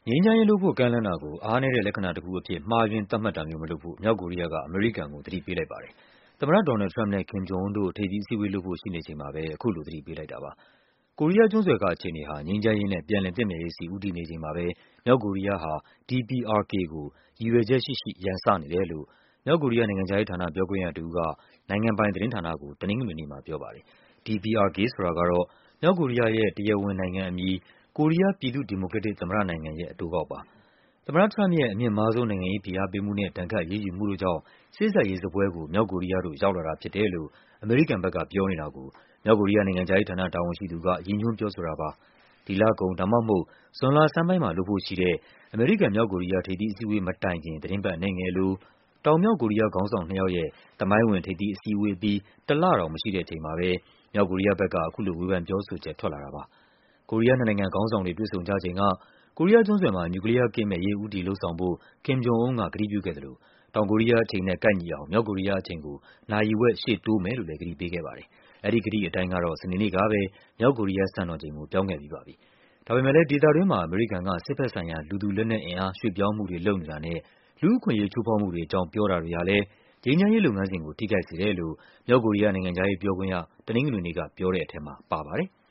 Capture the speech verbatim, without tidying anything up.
ငြိမ်းချမ်းရေးလုပ်ဖို့ ကမ်းလှမ်းတာကို အားနည်းတဲ့လက္ခဏာတခုအဖြစ် မှားယွင်းသတ်မှတ်တာမျိုး မလုပ်ဖို့ မြောက်ကိုရီးယားက အမေရိကန်ကို သတိပေးလိုက်ပါတယ်။ သမ္မတ ဒေါ်နယ်လ်ဒ် ထရမ့်ပ်နဲ့ Kim Jong Un တို့ ထိပ်သီးအစည်းအဝေးလုပ်ဖို့ ရှိနေချိန်မှာပဲ အခုလို သတိပေးလိုက်တာပါ။ ကိုရီးယားကျွန်းဆွယ်က အခြေအနေဟာ ငြိမ်းချမ်းရေးနဲ့ ပြန်လည်သင့်မြတ်ရေးဆီ ဦးတည်နေချိန်မှာပဲ မြောက်ကိုရီးယားဟာ ဒီ ပီ အာရ် ကေ ကို ရည်ရွယ်ချက်ရှိရှိ ရန်စနေတယ်လို့ မြောက်ကိုရီးယား နိုင်ငံခြားရေးဌာန ပြောခွင့်ရတဦးက နိုင်ငံပိုင်သတင်းဌာနကို တနင်္ဂနွေနေ့မှာပြောပါတယ်။ ဒီ ပီ အာရ် ကေ ဆိုတာကတော့ မြောက်ကိုရီးယားရဲ့ တရားဝင်နိုင်ငံအမည် ကိုရီးယား ပြည်သူ့ဒီမိုကရက်တစ် သမ္မတနိုင်ငံရဲ့ အတိုကောက်ပါ။ သမ္မတထရမ့်ပ်ရဲ့ အမြင့်မားဆုံး နိုင်ငံရေးဖိအားပေးမှုနဲ့ ဒဏ်ခတ်အရေးယူမှုတို့ကြောင့် စေ့စပ်ရေးစားပွဲကို မြောက်ကိုရီးယားတို့ ရောက်လာတာဖြစ်တယ်လို့ အမေရိကန်ဘက်က ပြောနေတာကို မြောက်ကိုရီးယား နိုင်ငံခြားရေးဌာန တာဝန်ရှိသူက ရည်ညွှန်းပြောဆိုတာပါ။ ဒီလကုန် ဒါမှမဟုတ် ဇွန်လဆန်းပိုင်းမှာလုပ်ဖို့ရှိတဲ့ အမေရိကန်-မြောက်ကိုရီးယား ထိပ်သီးအစည်းအဝေးမတိုင်ခင် သီတင်းပတ်အနည်းငယ်အလို တောင်မြောက်ကိုရီးယား ခေါင်းဆောင်နှစ်ယောက်ရဲ့ သမိုင်းဝင် ထိပ်သီးအစည်းအဝေးအပြီး တလတောင်မရှိတဲ့ အချိန်မှာပဲ မြောက်ကိုရီးယားဘက်က အခုလို ဝေဖန်ပြောဆိုချက် ထွက်လာတာပါ။ ကိုရီးယားနှစ်နိုင်ငံခေါင်းဆောင်တွေ တွေ့ဆုံကြချိန်က ကိုရီးယားကျွန်းဆွယ်မှာ နျူကလီးယားကင်းမဲ့ရေး ဦးတည်လုပ်ဆောင်ဖို့ Kim Jong Un က ကတိပြုခဲ့သလို တောင်ကိုရီးယားအချိန်နဲ့ ကိုက်ညီအောင် မြောက်ကိုရီးယားအချိန်ကို နာရီဝက် ရှေ့တိုးမယ်လို့လည်း ကတိပေးခဲ့ပါတယ်။ အဲဒီကတိအတိုင်းကတော့ စနေနေ့ကပဲ မြောက်ကိုရီးယား စံတော်ချိန်ကို ပြောင်းခဲ့ပြီးပါပြီ။ ဒါပေမယ့်လည်း ဒေသတွင်းမှာ အမေရိကန်က စစ်ဘက်ဆိုင်ရာ လူသူလက်နက်အင်အား ရွှေ့ပြောင်းမှုတွေ လုပ်နေတာနဲ့ လူ့အခွင့်အရေး ချိုးဖောက်မှုတွေအကြောင်း ပြောတာတွေဟာလည်း ငြိမ်းချမ်းရေးလုပ်ငန်းစဉ်ကို ထိခိုက်စေတယ်လို့ မြောက်ကိုရီးယား နိုင်ငံခြားရေးပြောခွင့်ရ တနင်္ဂနွေနေ့ကပြောတဲ့ထဲမှာ ပါပါတယ်။